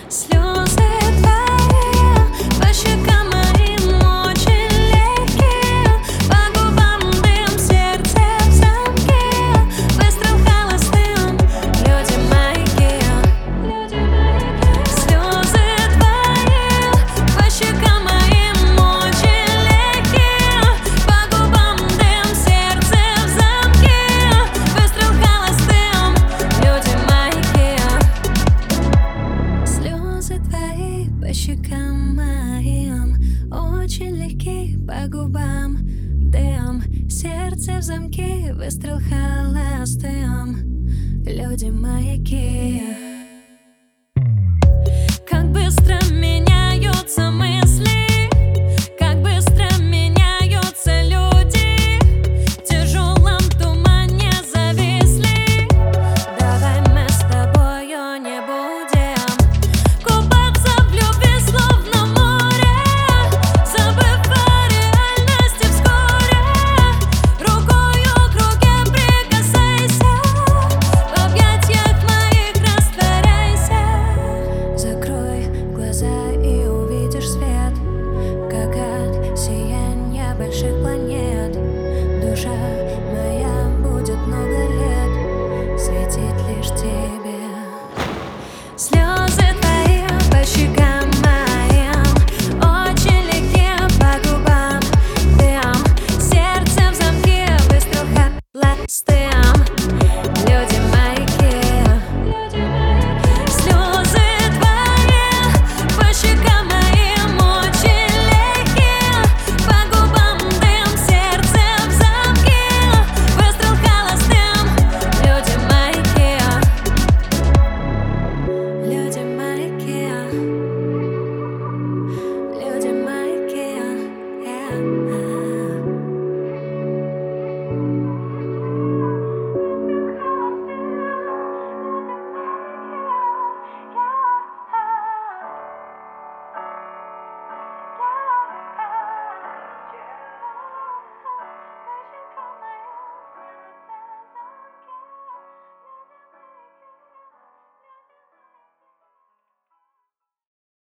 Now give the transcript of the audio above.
Слезы твои по щекам моим очень легкие, по губам дым, сердце в замке, выстрел холостым, люди маяки. Слезы твои по щекам моим очень легкие, по губам дым, сердце в замке, выстрел холостым, люди маяки. Слезы твои по щекам моим очень легкие, по губам дым, сердце в замке, выстрел холостым, люди маяки.